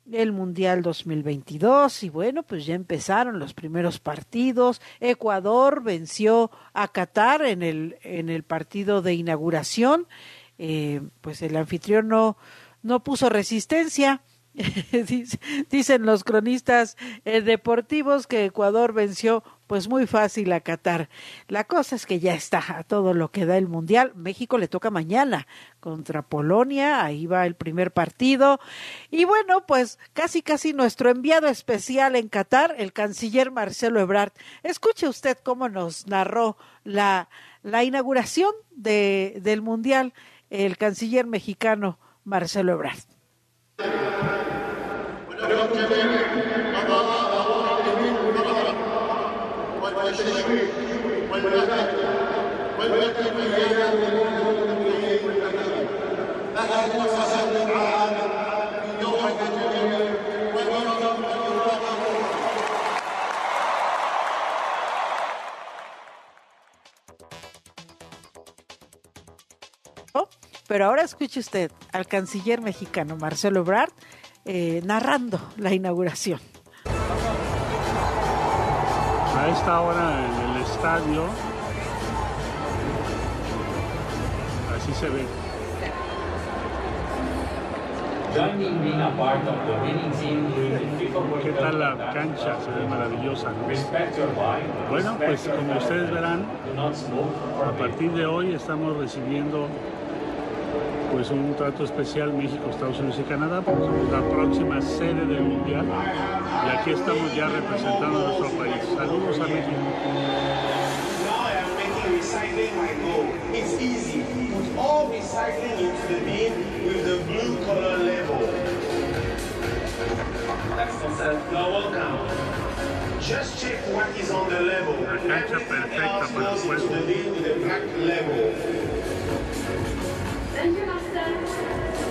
2022 y bueno, pues ya empezaron los primeros partidos. Ecuador venció a Qatar en el partido de inauguración. Pues el anfitrión no puso resistencia. Dicen los cronistas deportivos que Ecuador venció pues muy fácil a Qatar. La cosa es que ya está a todo lo que da el Mundial. México le toca mañana contra Polonia, ahí va el primer partido. Y bueno, pues casi nuestro enviado especial en Qatar, el canciller Marcelo Ebrard. Escuche usted cómo nos narró la inauguración del Mundial el canciller mexicano Marcelo Ebrard. Pero ahora escuche usted al canciller mexicano Marcelo Ebrard narrando la inauguración. A esta hora en el estadio, así se ve. ¿Qué tal la cancha? Se ve maravillosa, ¿no? Bueno, pues como ustedes verán, a partir de hoy estamos recibiendo pues un trato especial México, Estados Unidos y Canadá, porque somos la próxima sede del Mundial y aquí estamos ya representando a nuestro país. Saludos a México. Now I am making recycling my goal. It's easy. Put all recycling with the blue color label. You're welcome. Just check what is on the label. Everything else goes into the bin with the black label. Thank you, master.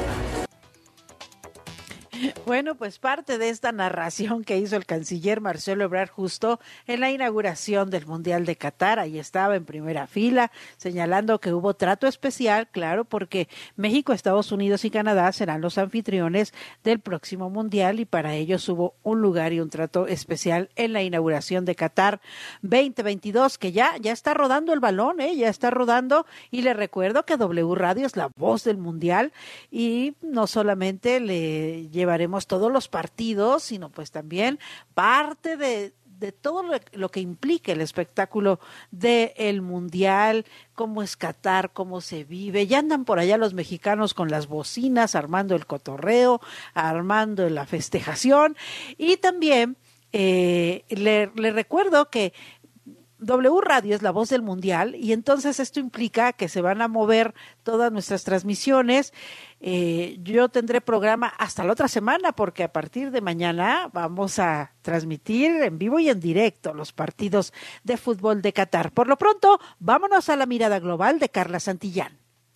Bueno, pues parte de esta narración que hizo el canciller Marcelo Ebrard justo en la inauguración del Mundial de Qatar, ahí estaba en primera fila, señalando que hubo trato especial, claro, porque México, Estados Unidos y Canadá serán los anfitriones del próximo Mundial y para ellos hubo un lugar y un trato especial en la inauguración de Qatar 2022, que ya está rodando el balón, ya está rodando, y le recuerdo que W Radio es la voz del Mundial y no solamente le llevaremos todos los partidos, sino pues también parte de todo lo que implica el espectáculo del Mundial, cómo es Qatar, cómo se vive. Ya andan por allá los mexicanos con las bocinas, armando el cotorreo, armando la festejación. Y también le recuerdo que W Radio es la voz del Mundial y entonces esto implica que se van a mover todas nuestras transmisiones. Yo tendré programa hasta la otra semana porque a partir de mañana vamos a transmitir en vivo y en directo los partidos de fútbol de Qatar. Por lo pronto, vámonos a la mirada global de Carla Santillán.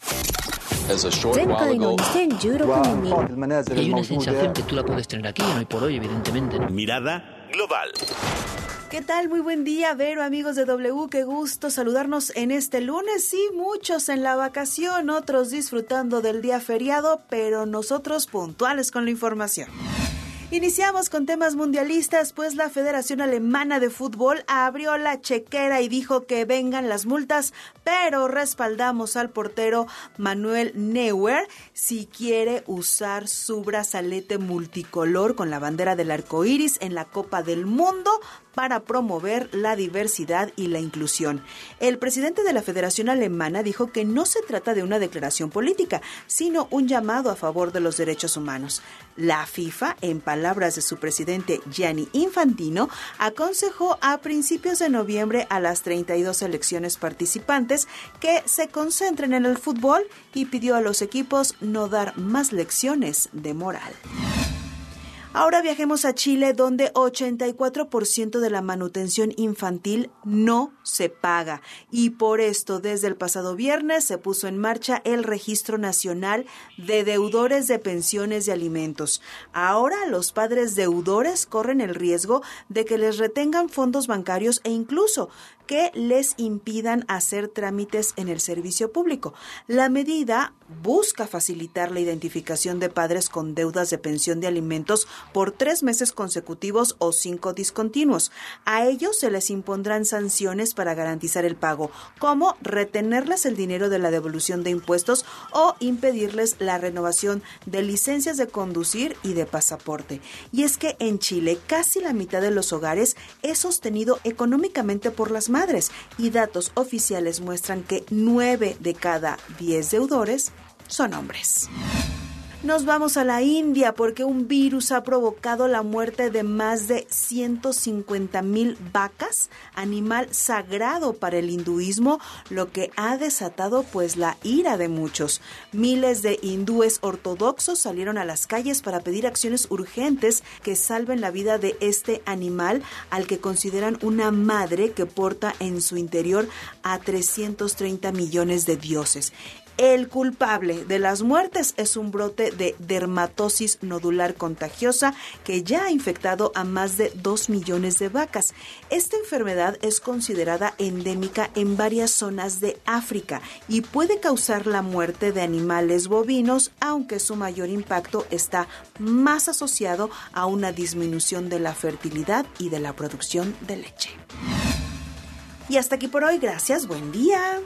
Hay una sensación que tú la puedes tener aquí, hoy por hoy, evidentemente. Mirada global. ¿Qué tal? Muy buen día, Vero, amigos de W, qué gusto saludarnos en este lunes. Sí, muchos en la vacación, otros disfrutando del día feriado, pero nosotros puntuales con la información. Iniciamos con temas mundialistas, pues la Federación Alemana de Fútbol abrió la chequera y dijo que vengan las multas, pero respaldamos al portero Manuel Neuer si quiere usar su brazalete multicolor con la bandera del arco iris en la Copa del Mundo para promover la diversidad y la inclusión. El presidente de la Federación Alemana dijo que no se trata de una declaración política, sino un llamado a favor de los derechos humanos. La FIFA, en palabras de su presidente Gianni Infantino, aconsejó a principios de noviembre a las 32 selecciones participantes que se concentren en el fútbol y pidió a los equipos no dar más lecciones de moral. Ahora viajemos a Chile, donde 84% de la manutención infantil no se paga. Y por esto, desde el pasado viernes, se puso en marcha el Registro Nacional de Deudores de Pensiones y Alimentos. Ahora, los padres deudores corren el riesgo de que les retengan fondos bancarios e incluso que les impidan hacer trámites en el servicio público. La medida busca facilitar la identificación de padres con deudas de pensión de alimentos por 3 meses consecutivos o 5 discontinuos. A ellos se les impondrán sanciones para garantizar el pago, como retenerles el dinero de la devolución de impuestos o impedirles la renovación de licencias de conducir y de pasaporte. Y es que en Chile casi la mitad de los hogares es sostenido económicamente por las madres y datos oficiales muestran que 9 de cada 10 deudores son hombres. Nos vamos a la India porque un virus ha provocado la muerte de más de 150,000 vacas, animal sagrado para el hinduismo, lo que ha desatado pues la ira de muchos. Miles de hindúes ortodoxos salieron a las calles para pedir acciones urgentes que salven la vida de este animal al que consideran una madre que porta en su interior a 330 millones de dioses. El culpable de las muertes es un brote de dermatosis nodular contagiosa que ya ha infectado a más de 2 millones de vacas. Esta enfermedad es considerada endémica en varias zonas de África y puede causar la muerte de animales bovinos, aunque su mayor impacto está más asociado a una disminución de la fertilidad y de la producción de leche. Y hasta aquí por hoy. Gracias. Buen día.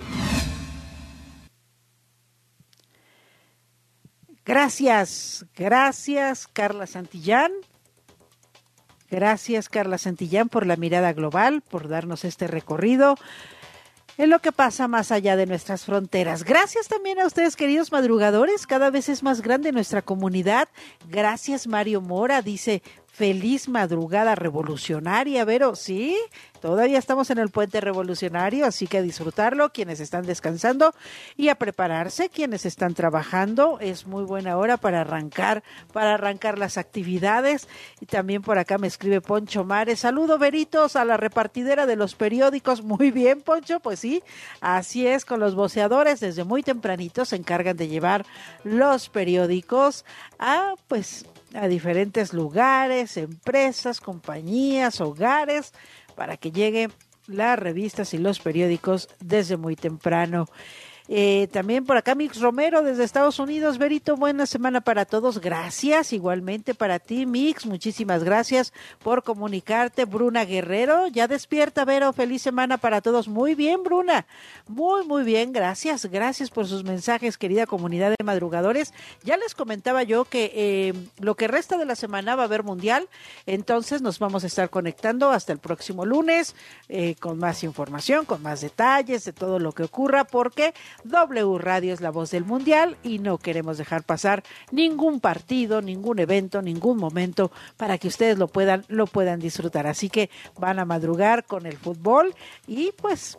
Gracias Carla Santillán. Gracias Carla Santillán por la mirada global, por darnos este recorrido en lo que pasa más allá de nuestras fronteras. Gracias también a ustedes, queridos madrugadores, cada vez es más grande nuestra comunidad. Gracias Mario Mora, dice, Feliz madrugada revolucionaria, Vero, ¿sí? Todavía estamos en el puente revolucionario, así que a disfrutarlo, quienes están descansando y a prepararse, quienes están trabajando. Es muy buena hora para arrancar las actividades. Y también por acá me escribe Poncho Mares. Saludo, Veritos, a la repartidera de los periódicos. Muy bien, Poncho, pues sí, así es, con los voceadores desde muy tempranito se encargan de llevar los periódicos a diferentes lugares, empresas, compañías, hogares, para que lleguen las revistas y los periódicos desde muy temprano. También por acá Mix Romero desde Estados Unidos. Verito, buena semana para todos. Gracias, igualmente para ti, Mix. Muchísimas gracias por comunicarte. Bruna Guerrero, ya despierta, Vero. Feliz semana para todos. Muy bien, Bruna. Muy bien. Gracias por sus mensajes, querida comunidad de madrugadores. Ya les comentaba yo que lo que resta de la semana va a haber mundial. Entonces nos vamos a estar conectando hasta el próximo lunes con más información, con más detalles de todo lo que ocurra, porque W Radio es la voz del mundial y no queremos dejar pasar ningún partido, ningún evento, ningún momento para que ustedes lo puedan disfrutar. Así que van a madrugar con el fútbol y pues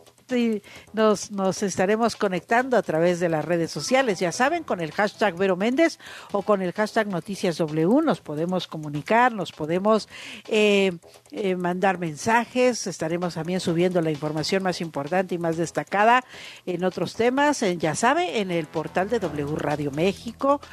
nos estaremos conectando a través de las redes sociales, ya saben, con el hashtag Vero Méndez o con el hashtag Noticias W, nos podemos comunicar, nos podemos mandar mensajes, estaremos también subiendo la información más importante y más destacada en otros temas, ya sabe, en el portal de W Radio México,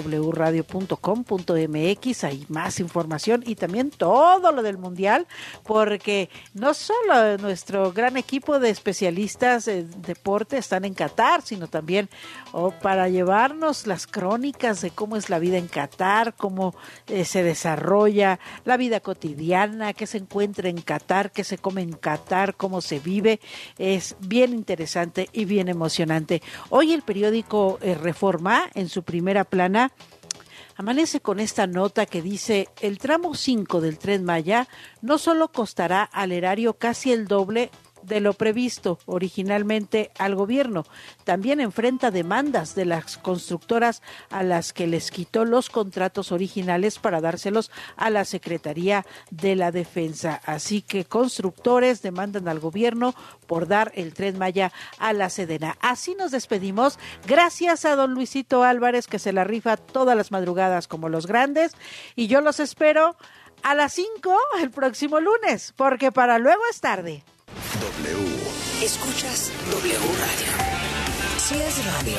wradio.com.mx, hay más información y también todo lo del mundial, porque no solo nuestro gran equipo de especialistas de deporte están en Qatar, sino también para llevarnos las crónicas de cómo es la vida en Qatar, cómo se desarrolla la vida cotidiana, qué se encuentra en Qatar, qué se come en Qatar, cómo se vive. Es bien interesante y bien emocionante. Hoy el periódico Reforma, en su primera plana, amanece con esta nota que dice: el tramo 5 del Tren Maya no solo costará al erario casi el doble de lo previsto originalmente al gobierno, también enfrenta demandas de las constructoras a las que les quitó los contratos originales para dárselos a la Secretaría de la Defensa. Así que constructores demandan al gobierno por dar el Tren Maya a la Sedena. Así nos despedimos. Gracias a don Luisito Álvarez, que se la rifa todas las madrugadas como los grandes, y yo los espero a las 5 el próximo lunes, porque para luego es tarde. W. Escuchas W Radio. Si es radio.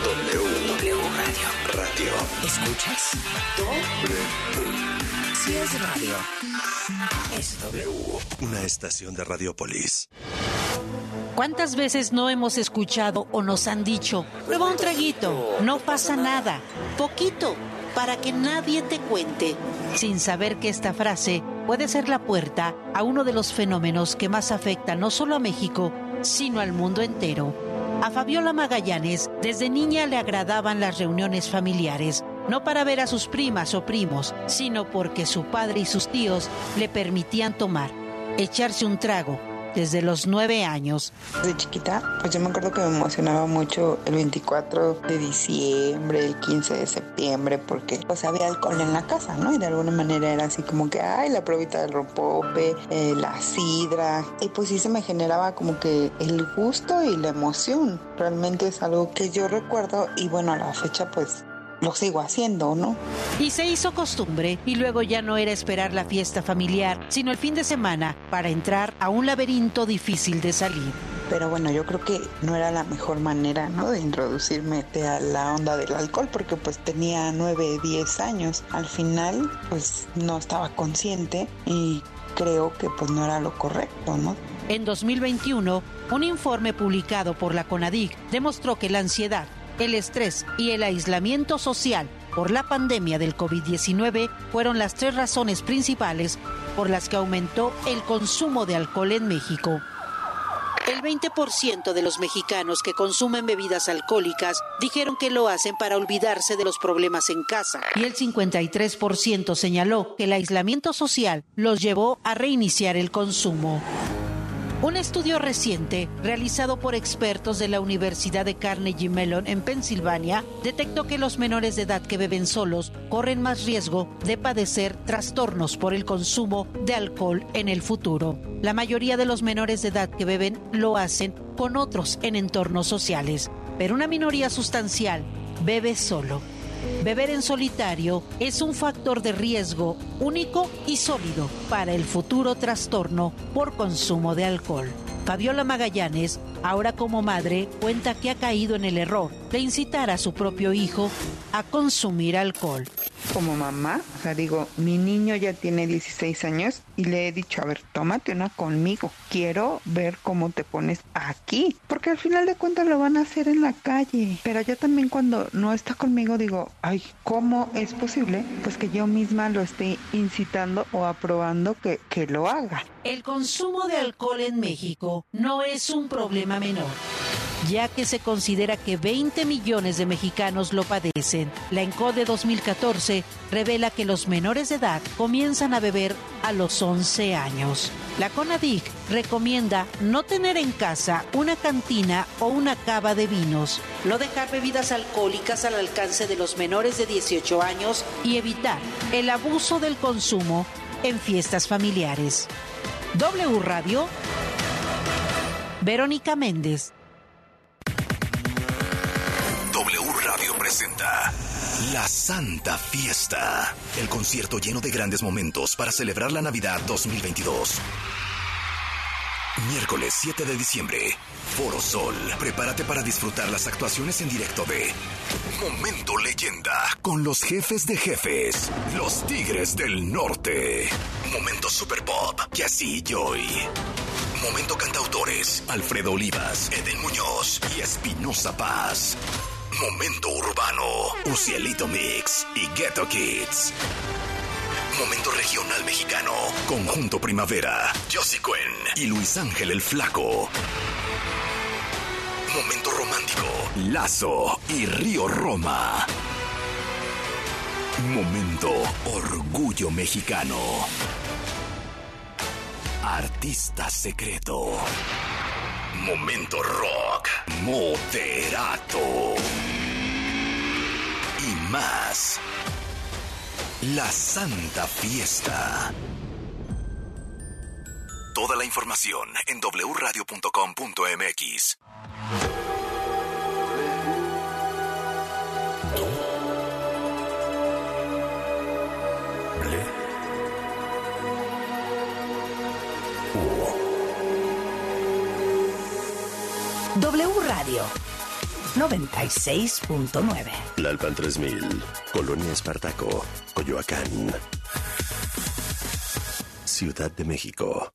W Radio. Radio. Escuchas W. Si es radio. Es W. Una estación de Radiopolis. ¿Cuántas veces no hemos escuchado o nos han dicho: prueba un traguito, no pasa nada, poquito, para que nadie te cuente? Sin saber que esta frase puede ser la puerta a uno de los fenómenos que más afecta no solo a México, sino al mundo entero. A Fabiola Magallanes, desde niña le agradaban las reuniones familiares, no para ver a sus primas o primos, sino porque su padre y sus tíos le permitían tomar, echarse un trago, desde los 9 años. De chiquita, pues yo me acuerdo que me emocionaba mucho el 24 de diciembre, el 15 de septiembre, porque pues había alcohol en la casa, ¿no? Y de alguna manera era así como que, ay, la probita del rompope, la sidra, y pues sí se me generaba como que el gusto y la emoción. Realmente es algo que yo recuerdo y bueno, a la fecha pues lo sigo haciendo, ¿no? Y se hizo costumbre, y luego ya no era esperar la fiesta familiar, sino el fin de semana para entrar a un laberinto difícil de salir. Pero bueno, yo creo que no era la mejor manera, ¿no?, de introducirme a la onda del alcohol, porque pues tenía 9, 10 años. Al final, pues no estaba consciente y creo que pues no era lo correcto, ¿no? En 2021, un informe publicado por la CONADIC demostró que la ansiedad, el estrés y el aislamiento social por la pandemia del COVID-19 fueron las 3 razones principales por las que aumentó el consumo de alcohol en México. El 20% de los mexicanos que consumen bebidas alcohólicas dijeron que lo hacen para olvidarse de los problemas en casa, y el 53% señaló que el aislamiento social los llevó a reiniciar el consumo. Un estudio reciente, realizado por expertos de la Universidad de Carnegie Mellon en Pensilvania, detectó que los menores de edad que beben solos corren más riesgo de padecer trastornos por el consumo de alcohol en el futuro. La mayoría de los menores de edad que beben lo hacen con otros en entornos sociales, pero una minoría sustancial bebe solo. Beber en solitario es un factor de riesgo único y sólido para el futuro trastorno por consumo de alcohol. Fabiola Magallanes, ahora como madre, cuenta que ha caído en el error de incitar a su propio hijo a consumir alcohol. Como mamá, o sea, digo, mi niño ya tiene 16 años y le he dicho, a ver, tómate una conmigo. Quiero ver cómo te pones aquí, porque al final de cuentas lo van a hacer en la calle. Pero yo también cuando no está conmigo digo, ay, ¿cómo es posible? Pues que yo misma lo esté incitando o aprobando que lo haga. El consumo de alcohol en México no es un problema menor, ya que se considera que 20 millones de mexicanos lo padecen. La ENCODE 2014 revela que los menores de edad comienzan a beber a los 11 años. La CONADIC recomienda no tener en casa una cantina o una cava de vinos, no dejar bebidas alcohólicas al alcance de los menores de 18 años y evitar el abuso del consumo en fiestas familiares. W Radio, Verónica Méndez. W Radio presenta La Santa Fiesta, el concierto lleno de grandes momentos para celebrar la Navidad 2022. Miércoles 7 de diciembre, Foro Sol. Prepárate para disfrutar las actuaciones en directo de Momento Leyenda, con los jefes de jefes, los Tigres del Norte. Momento Super Pop, Yassi Joy. Momento Cantautores, Alfredo Olivas, Eden Muñoz y Espinosa Paz. Momento Urbano, Ucielito Mix y Ghetto Kids. Momento Regional Mexicano, Conjunto Primavera, Josie Cuen y Luis Ángel el Flaco. Momento Romántico, Lazo y Río Roma. Momento Orgullo Mexicano. Artista Secreto. Momento Rock, Moderato. Y más. La Santa Fiesta. Toda la información en wradio.com.mx. W Radio 96.9. Tlalpan 3000, Colonia Espartaco, Coyoacán, Ciudad de México.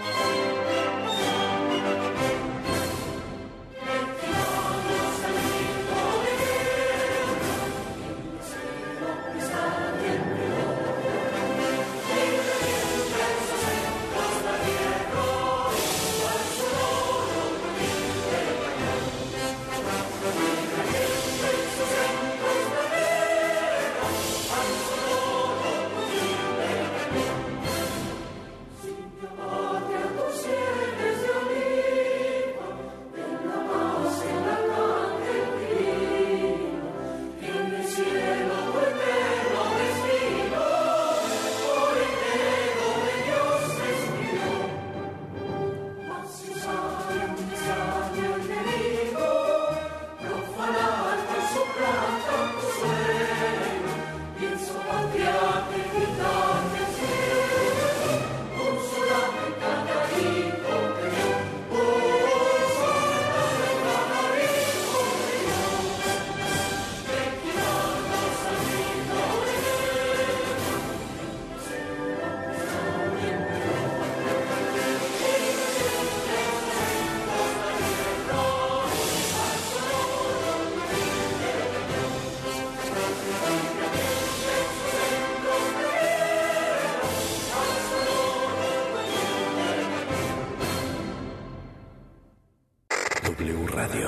W Radio.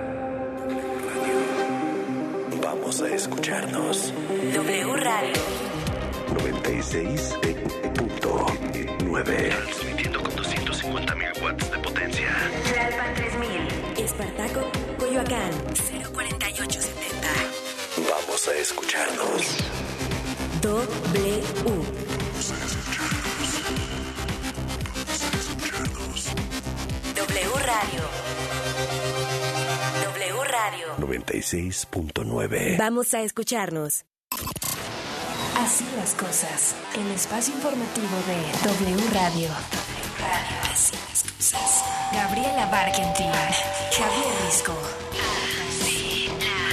Vamos a escucharnos. W Radio 96.9. Transmitiendo con 250,000 watts de potencia. Espartaco, Coyoacán, 04870. Vamos a escucharnos. W. W Radio. W Radio. 96.9. Vamos a escucharnos. Así las cosas. El espacio informativo de W Radio. Así las cosas. Gabriela Barkentin. Javier Risco. Así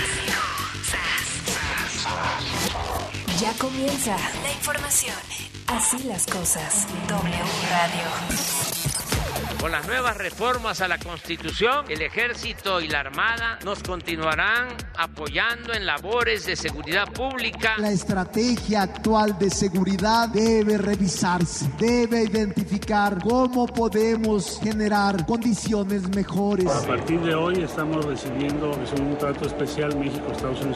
las cosas. Ya comienza la información. Así las cosas. W Radio. Con las nuevas reformas a la Constitución, el Ejército y la Armada nos continuarán apoyando en labores de seguridad pública. La estrategia actual de seguridad debe revisarse, debe identificar cómo podemos generar condiciones mejores. A partir de hoy estamos recibiendo un trato especial México, Estados Unidos